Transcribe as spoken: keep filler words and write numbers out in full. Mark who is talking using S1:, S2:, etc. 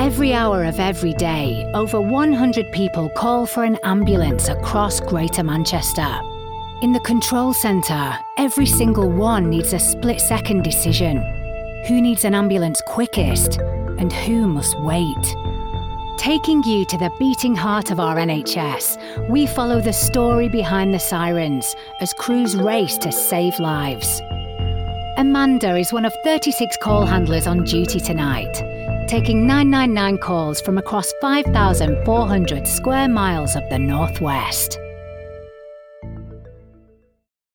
S1: Every hour of every day, over one hundred people call for an ambulance across Greater Manchester. In the control centre, every single one needs a split-second decision. Who needs an ambulance quickest and who must wait? Taking you to the beating heart of our N H S, we follow the story behind the sirens as crews race to save lives. Amanda is one of thirty-six call handlers on duty tonight, taking nine nine nine calls from across five thousand four hundred square miles of the Northwest.